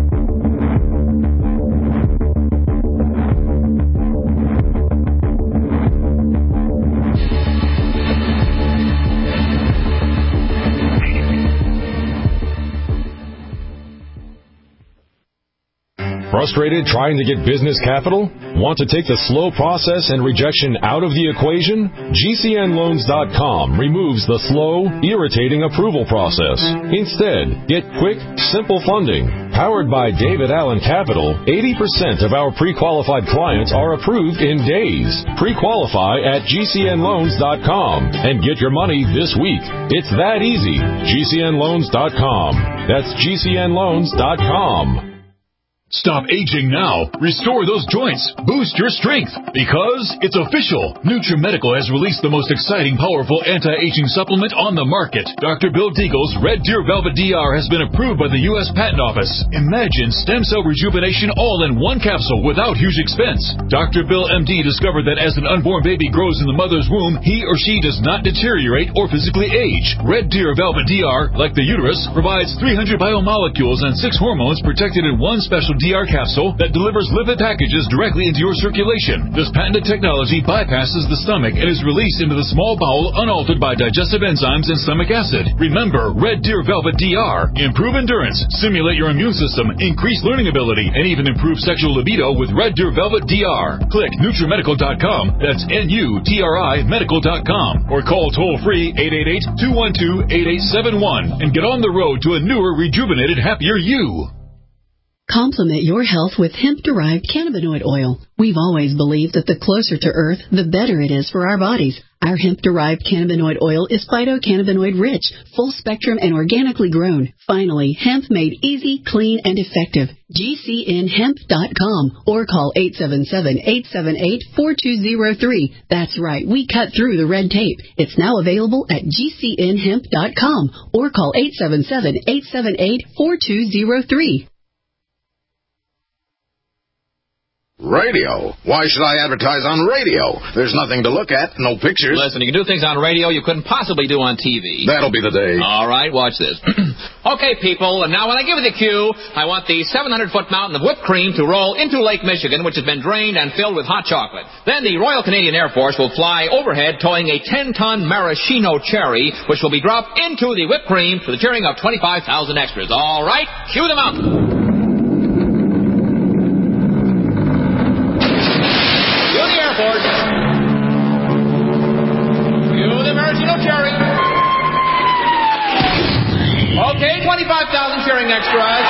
Frustrated trying to get business capital? Want to take the slow process and rejection out of the equation? G C N loans dot com removes the slow, irritating approval process. Instead, get quick, simple funding. Powered by David Allen Capital, eighty percent of our pre-qualified clients are approved in days. Pre-qualify at G C N loans dot com and get your money this week. It's that easy. G C N loans dot com. That's G C N loans dot com. Stop aging now. Restore those joints. Boost your strength. Because it's official. NutriMedical has released the most exciting, powerful anti-aging supplement on the market. Doctor Bill Deagle's Red Deer Velvet D R has been approved by the U S Patent Office. Imagine stem cell rejuvenation all in one capsule without huge expense. Doctor Bill M D discovered that as an unborn baby grows in the mother's womb, he or she does not deteriorate or physically age. Red Deer Velvet D R, like the uterus, provides three hundred biomolecules and six hormones protected in one special D R capsule that delivers lipid packages directly into your circulation. This patented technology bypasses the stomach and is released into the small bowel unaltered by digestive enzymes and stomach acid. Remember, Red Deer Velvet D R. Improve endurance, stimulate your immune system, increase learning ability, and even improve sexual libido with Red Deer Velvet D R. Click NutriMedical dot com, that's N U T R I medical dot com, or call toll-free eight eight eight, two one two, eight eight seven one and get on the road to a newer, rejuvenated, happier you. Complement your health with hemp-derived cannabinoid oil. We've always believed that the closer to Earth, the better it is for our bodies. Our hemp-derived cannabinoid oil is phytocannabinoid-rich, full-spectrum, and organically grown. Finally, hemp made easy, clean, and effective. G C N hemp dot com or call eight seven seven, eight seven eight, four two zero three. That's right, we cut through the red tape. It's now available at G C N hemp dot com or call eight seven seven, eight seven eight, four two zero three. Radio? Why should I advertise on radio? There's nothing to look at, no pictures. Listen, you can do things on radio you couldn't possibly do on T V. That'll be the day. All right, watch this. Okay, people, and now when I give you the cue, I want the seven hundred foot mountain of whipped cream to roll into Lake Michigan, which has been drained and filled with hot chocolate. Then the Royal Canadian Air Force will fly overhead towing a ten ton maraschino cherry, which will be dropped into the whipped cream to the cheering of twenty-five thousand extras. All right, cue the mountain. Okay, twenty-five thousand cheering extras.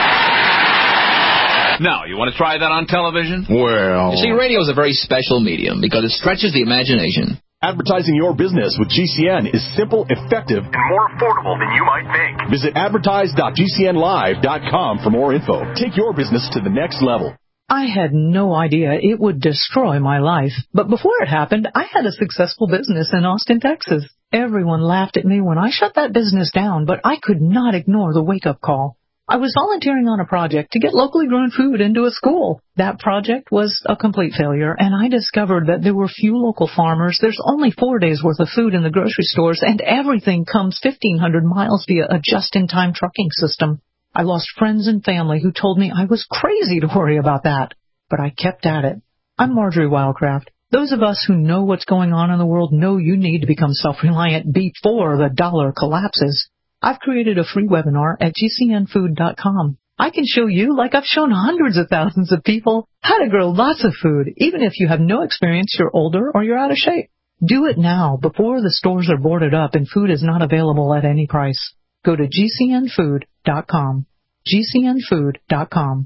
Now, you want to try that on television? Well... You see, radio is a very special medium because it stretches the imagination. Advertising your business with G C N is simple, effective, and more affordable than you might think. Visit advertise dot G C N live dot com for more info. Take your business to the next level. I had no idea it would destroy my life. But before it happened, I had a successful business in Austin, Texas. Everyone laughed at me when I shut that business down, but I could not ignore the wake-up call. I was volunteering on a project to get locally grown food into a school. That project was a complete failure, and I discovered that there were few local farmers. There's only four days' worth of food in the grocery stores, and everything comes fifteen hundred miles via a just-in-time trucking system. I lost friends and family who told me I was crazy to worry about that, but I kept at it. I'm Marjorie Wildcraft. Those of us who know what's going on in the world know you need to become self-reliant before the dollar collapses. I've created a free webinar at G C N food dot com. I can show you, like I've shown hundreds of thousands of people, how to grow lots of food, even if you have no experience, you're older, or you're out of shape. Do it now before the stores are boarded up and food is not available at any price. Go to G C N food dot com. G C N food dot com.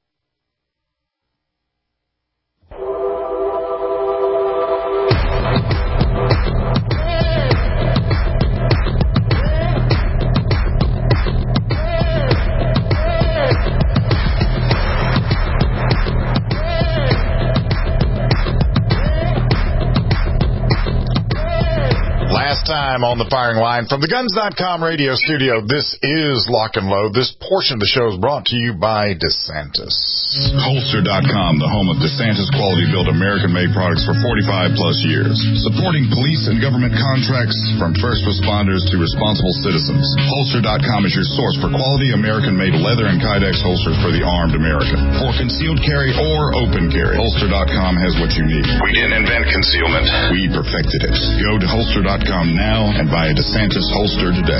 Time on the firing line from the guns dot com radio studio. This is Lock and Load. This portion of the show is brought to you by DeSantis. Holster dot com, the home of DeSantis quality-built American-made products for forty-five plus years. Supporting police and government contracts from first responders to responsible citizens. Holster dot com is your source for quality American-made leather and Kydex holsters for the armed American. For concealed carry or open carry, Holster dot com has what you need. We didn't invent concealment. We perfected it. Go to Holster dot com now and buy a DeSantis holster today.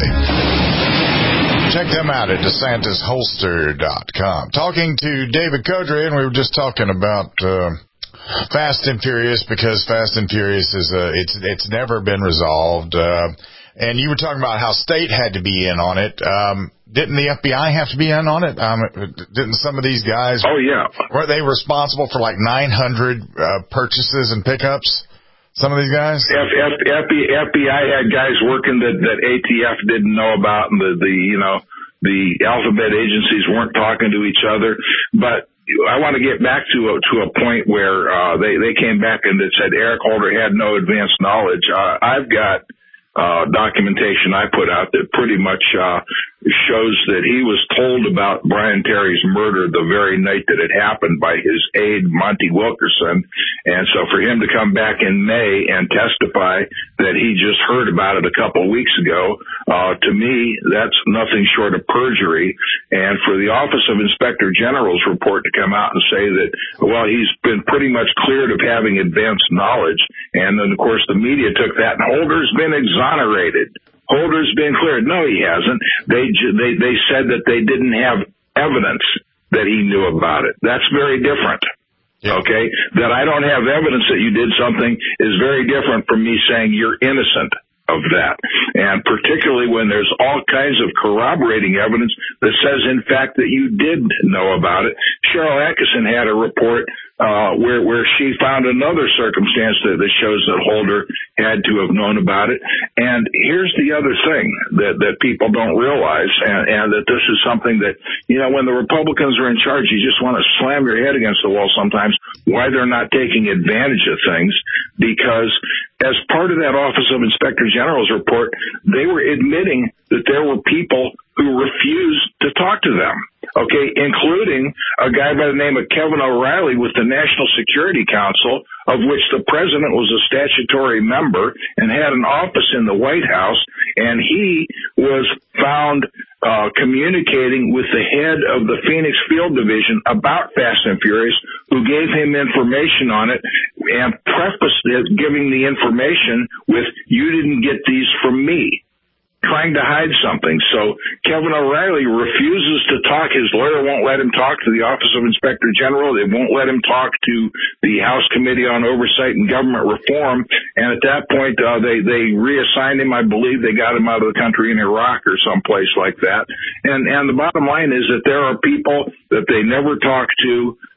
Check them out at DeSantis holster dot com. Talking to David Codrea, and we were just talking about uh, Fast and Furious, because Fast and Furious is uh, it's it's never been resolved. Uh, and you were talking about how state had to be in on it. Um, didn't the F B I have to be in on it? Um, didn't some of these guys? Oh yeah. Weren't they responsible for like nine hundred uh, purchases and pickups? Some of these guys? F, F, F, F B I had guys working that, that A T F didn't know about, and the, the, you know, the alphabet agencies weren't talking to each other. But I want to get back to a, to a point where, uh, they, they came back and it said Eric Holder had no advanced knowledge. Uh, I've got, uh, documentation I put out that pretty much, uh, shows that he was told about Brian Terry's murder the very night that it happened by his aide, Monty Wilkerson. And so for him to come back in May and testify that he just heard about it a couple of weeks ago, uh, to me, that's nothing short of perjury. And for the Office of Inspector General's report to come out and say that, well, he's been pretty much cleared of having advanced knowledge. And then, of course, the media took that, and Holder's been exonerated. Holder's been cleared. No, he hasn't. They, they, they said that they didn't have evidence that he knew about it. That's very different. Yeah. Okay? That I don't have evidence that you did something is very different from me saying you're innocent of that. And particularly when there's all kinds of corroborating evidence that says, in fact, that you did know about it. Cheryl Atkinson had a report uh, where, where she found another circumstance that, that shows that Holder had to have known about it. And here's the other thing that, that people don't realize, and, and that this is something that, you know, when the Republicans are in charge, you just want to slam your head against the wall sometimes why they're not taking advantage of things, because as part of that Office of Inspector General's report, they were admitting that there were people who refused to talk to them, okay, including a guy by the name of Kevin O'Reilly with the National Security Council, of which the president was a statutory member and had an office in the White House, and he was found uh, communicating with the head of the Phoenix Field Division about Fast and Furious, who gave him information on it and prefaced it, giving the information with, "You didn't get these from me," trying to hide something. So Kevin O'Reilly refuses to talk. His lawyer won't let him talk to the Office of Inspector General. They won't let him talk to the House Committee on Oversight and Government Reform. And at that point, uh, they, they reassigned him. I believe they got him out of the country in Iraq or someplace like that. And, and the bottom line is that there are people that they never talk to,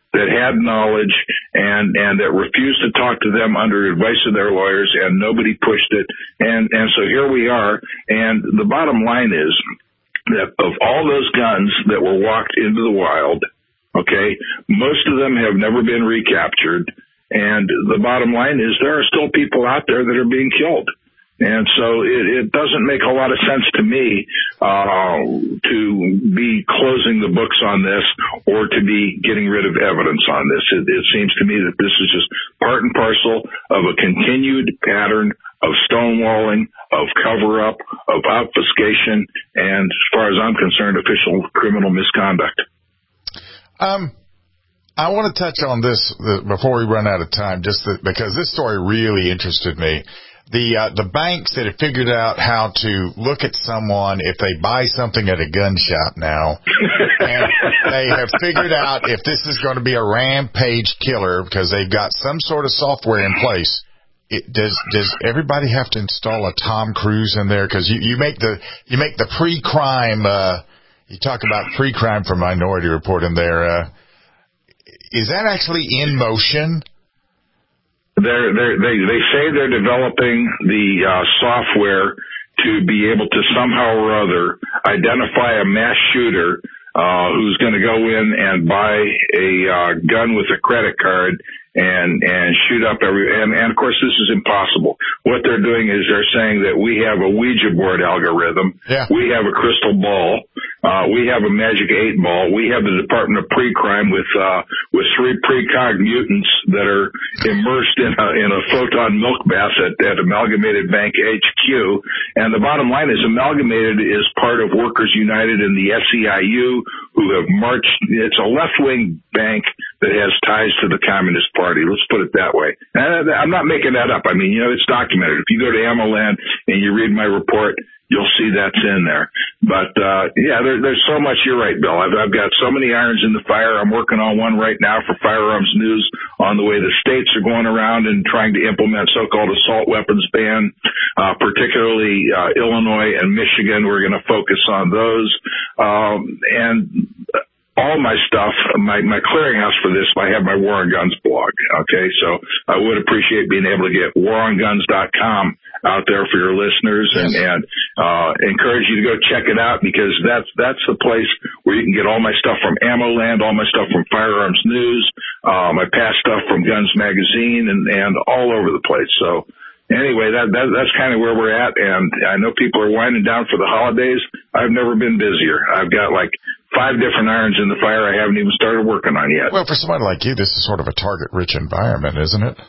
that had knowledge and, and that refused to talk to them under advice of their lawyers, and nobody pushed it. And, and so here we are. And the bottom line is that of all those guns that were walked into the wild, okay, most of them have never been recaptured. And the bottom line is there are still people out there that are being killed. And so it, it doesn't make a lot of sense to me uh, to be closing the books on this or to be getting rid of evidence on this. It, it seems to me that this is just part and parcel of a continued pattern of stonewalling, of cover-up, of obfuscation, and as far as I'm concerned, official criminal misconduct. Um. I want to touch on this before we run out of time, just the, because this story really interested me. The uh, the banks that have figured out how to look at someone if they buy something at a gun shop now, and they have figured out if this is going to be a rampage killer because they've got some sort of software in place. It, does does everybody have to install a Tom Cruise in there? Because you, you make the you make the pre-crime. Uh, you talk about pre-crime for Minority Report in there. Uh, Is that actually in motion? They're, they're, they they say they're developing the uh, software to be able to somehow or other identify a mass shooter uh, who's going to go in and buy a uh, gun with a credit card and and shoot up every and, and of course this is impossible. What they're doing is they're saying that we have a Ouija board algorithm, yeah. we have a crystal ball, uh we have a magic eight ball, we have the Department of Pre-Crime with uh with three precog mutants that are immersed in a in a photon milk bath at, at Amalgamated Bank H Q. And the bottom line is Amalgamated is part of Workers United and the S E I U, who have marched. It's a left-wing bank that has ties to the Communist Party. Let's put it that way. And I'm not making that up. I mean, you know, it's documented. If you go to AMOLAND and you read my report, you'll see that's in there. But, uh, yeah, there, there's so much. You're right, Bill. I've, I've got so many irons in the fire. I'm working on one right now for Firearms News on the way the states are going around and trying to implement so-called assault weapons ban, uh, particularly, uh, Illinois and Michigan. We're going to focus on those. Um, and, all my stuff, my, my clearinghouse for this, I have my War on Guns blog, okay? So I would appreciate being able to get war on guns dot com out there for your listeners and, and uh, encourage you to go check it out because that's that's the place where you can get all my stuff from AMOLAND, all my stuff from Firearms News, uh, my past stuff from Guns Magazine, and, and all over the place. So anyway, that, that that's kind of where we're at, and I know people are winding down for the holidays. I've never been busier. I've got like five different irons in the fire I haven't even started working on yet. Well, for somebody like you, this is sort of a target-rich environment, isn't it?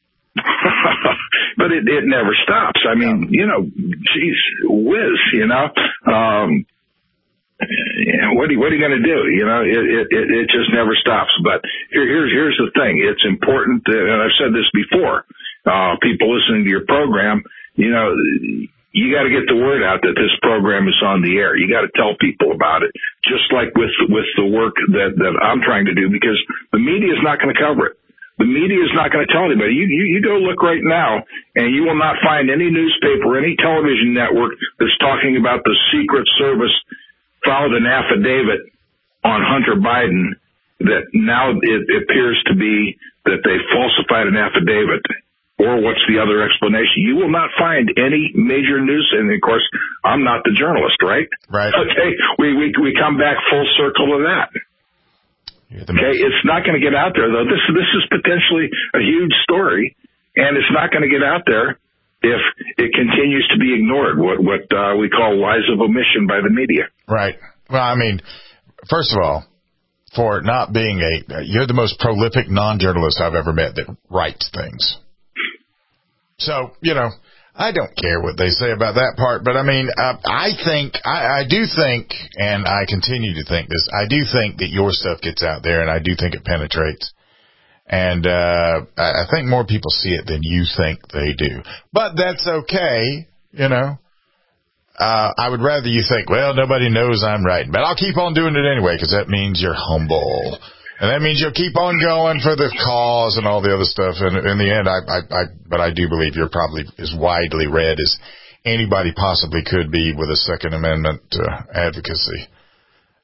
But it, it never stops. I mean, you know, geez, whiz, you know. Um, what are you, what are you going to do? You know, it, it, it just never stops. But here, here's, here's the thing. It's important, that, and I've said this before, uh, people listening to your program, you know, you got to get the word out that this program is on the air. You got to tell people about it, just like with with the work that, that I'm trying to do, because the media is not going to cover it. The media is not going to tell anybody. You, you, you go look right now, and you will not find any newspaper, any television network that's talking about the Secret Service filed an affidavit on Hunter Biden that now it appears to be that they falsified an affidavit. Or what's the other explanation? You will not find any major news, and of course, I'm not the journalist, right? Right. Okay, we we we come back full circle to that. Okay, it's not going to get out there though. This this is potentially a huge story, and it's not going to get out there if it continues to be ignored. What what uh, we call lies of omission by the media. Right. Well, I mean, first of all, for not being a, you're the most prolific non-journalist I've ever met that writes things. So, you know, I don't care what they say about that part, but I mean, uh, I think, I, I do think, and I continue to think this, I do think that your stuff gets out there, and I do think it penetrates. And uh I think more people see it than you think they do. But that's okay, you know. Uh I would rather you think, well, nobody knows I'm writing, but I'll keep on doing it anyway, because that means you're humble. And that means you'll keep on going for the cause and all the other stuff. And in the end, I, I, I, but I do believe you're probably as widely read as anybody possibly could be with a Second Amendment uh, advocacy.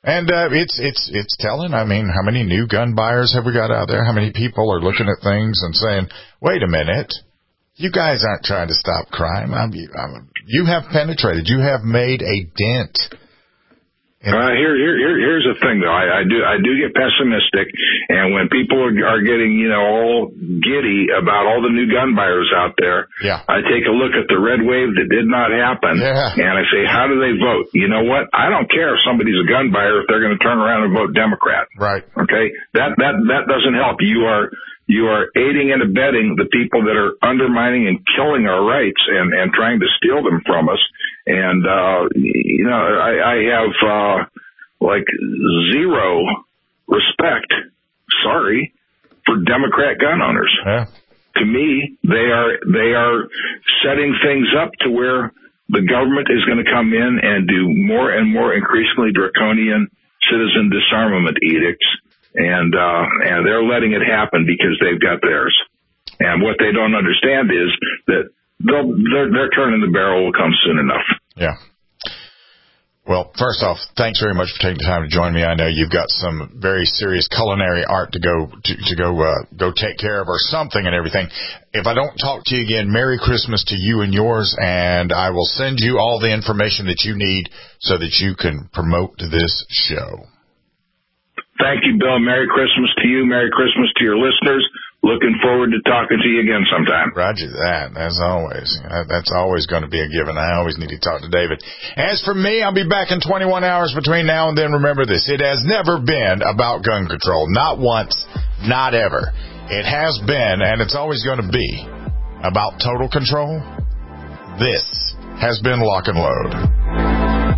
And uh, it's it's it's telling. I mean, how many new gun buyers have we got out there? How many people are looking at things and saying, "Wait a minute, you guys aren't trying to stop crime. I'm, I'm, you have penetrated. You have made a dent." Uh, here, here, here, here's the thing, though. I, I do, I do get pessimistic, and when people are, are getting, you know, all giddy about all the new gun buyers out there, yeah. I take a look at the red wave that did not happen, yeah. and I say, how do they vote? You know what? I don't care if somebody's a gun buyer if they're going to turn around and vote Democrat. Right. Okay. That that that doesn't help. You are you are aiding and abetting the people that are undermining and killing our rights and and trying to steal them from us. And, uh, you know, I, I have, uh, like zero respect, sorry, for Democrat gun owners. Yeah. To me, they are, they are setting things up to where the government is going to come in and do more and more increasingly draconian citizen disarmament edicts. And, uh, and they're letting it happen because they've got theirs. And what they don't understand is that They'll, their, their turn in the barrel will come soon enough. Yeah. Well, first off, thanks very much for taking the time to join me. I know you've got some very serious culinary art to go to, to go uh, go take care of or something and everything. If I don't talk to you again, Merry Christmas to you and yours, and I will send you all the information that you need so that you can promote this show. Thank you, Bill. Merry Christmas to you. Merry Christmas to your listeners. Looking forward to talking to you again sometime. Roger that. As always. That's always going to be a given. I always need to talk to David. As for me, I'll be back in twenty-one hours between now and then. Remember this. It has never been about gun control. Not once. Not ever. It has been, and it's always going to be, about total control. This has been Lock and Load.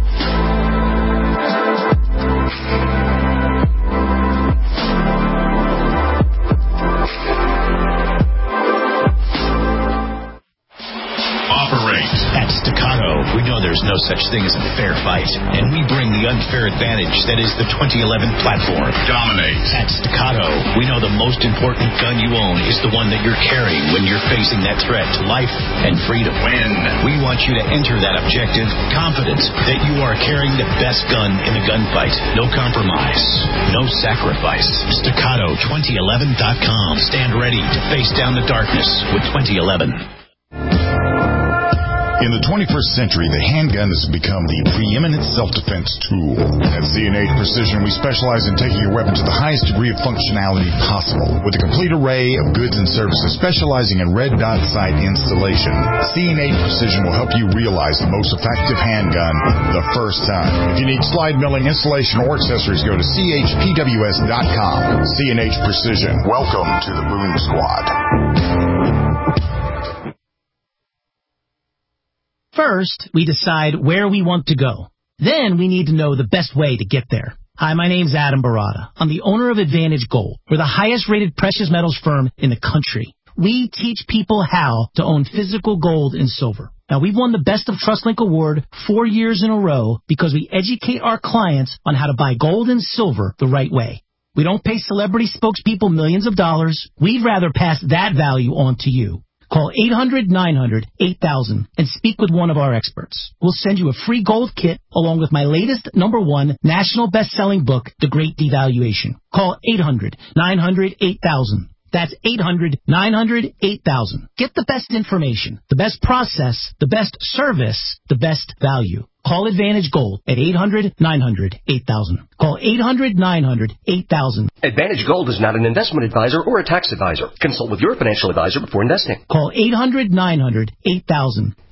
At Staccato, we know there's no such thing as a fair fight, and we bring the unfair advantage that is the twenty eleven platform. Dominate. At Staccato, we know the most important gun you own is the one that you're carrying when you're facing that threat to life and freedom. Win. We want you to enter that objective confident that you are carrying the best gun in the gunfight. No compromise. No sacrifice. Staccato twenty eleven dot com. Stand ready to face down the darkness with twenty eleven. In the twenty-first century, the handgun has become the preeminent self-defense tool. At Z and H Precision, we specialize in taking your weapon to the highest degree of functionality possible. With a complete array of goods and services specializing in red dot sight installation, Z and H Precision will help you realize the most effective handgun the first time. If you need slide milling, installation, or accessories, go to C H P W S dot com. Z and H Precision. Welcome to the Boom Squad. First, we decide where we want to go. Then we need to know the best way to get there. Hi, my name's Adam Barada. I'm the owner of Advantage Gold. We're the highest rated precious metals firm in the country. We teach people how to own physical gold and silver. Now, we've won the Best of TrustLink Award four years in a row because we educate our clients on how to buy gold and silver the right way. We don't pay celebrity spokespeople millions of dollars. We'd rather pass that value on to you. Call eight hundred nine hundred eight thousand and speak with one of our experts. We'll send you a free gold kit along with my latest number one national best-selling book, The Great Devaluation. Call eight hundred nine hundred eight thousand. That's eight hundred nine hundred eight thousand. Get the best information, the best process, the best service, the best value. Call Advantage Gold at eight hundred nine hundred eight thousand. Call eight hundred nine hundred eight thousand. Advantage Gold is not an investment advisor or a tax advisor. Consult with your financial advisor before investing. Call eight hundred nine hundred eight thousand.